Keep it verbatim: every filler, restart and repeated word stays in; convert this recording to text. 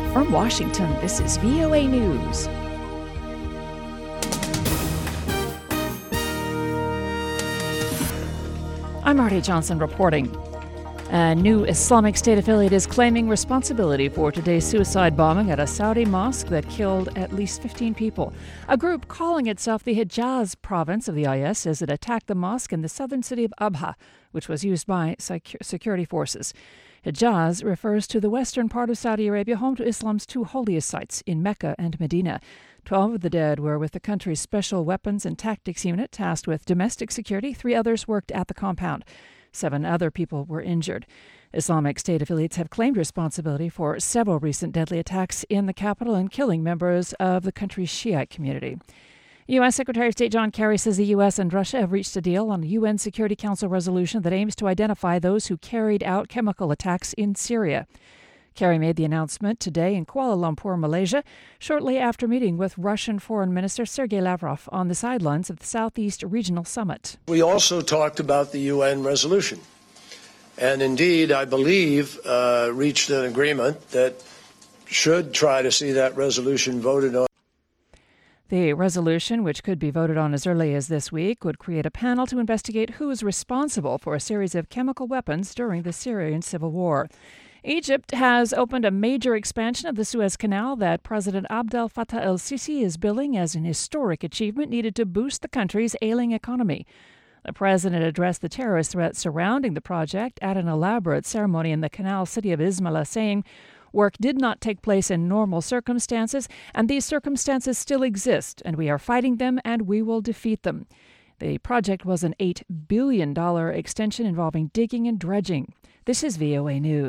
From Washington, this is V O A News. I'm Marty Johnson reporting. A new Islamic State affiliate is claiming responsibility for today's suicide bombing at a Saudi mosque that killed at least fifteen people. A group calling itself the Hijaz province of the I S says it attacked the mosque in the southern city of Abha, which was used by security forces. Hijaz refers to the western part of Saudi Arabia, home to Islam's two holiest sites in Mecca and Medina. Twelve of the dead were with the country's Special Weapons and Tactics Unit tasked with domestic security. Three others worked at the compound. Seven other people were injured. Islamic State affiliates have claimed responsibility for several recent deadly attacks in the capital and killing members of the country's Shiite community. U S. Secretary of State John Kerry says the U S and Russia have reached a deal on a U N Security Council resolution that aims to identify those who carried out chemical attacks in Syria. Kerry made the announcement today in Kuala Lumpur, Malaysia, shortly after meeting with Russian Foreign Minister Sergei Lavrov on the sidelines of the Southeast Regional Summit. We also talked about the U N resolution, and indeed, I believe, uh, reached an agreement that should try to see that resolution voted on. The resolution, which could be voted on as early as this week, would create a panel to investigate who is responsible for a series of chemical weapons during the Syrian civil war. Egypt has opened a major expansion of the Suez Canal that President Abdel Fattah el-Sisi is billing as an historic achievement needed to boost the country's ailing economy. The president addressed the terrorist threat surrounding the project at an elaborate ceremony in the canal city of Ismaila, saying, "Work did not take place in normal circumstances, and these circumstances still exist, and we are fighting them, and we will defeat them." The project was an eight billion dollars extension involving digging and dredging. This is V O A News.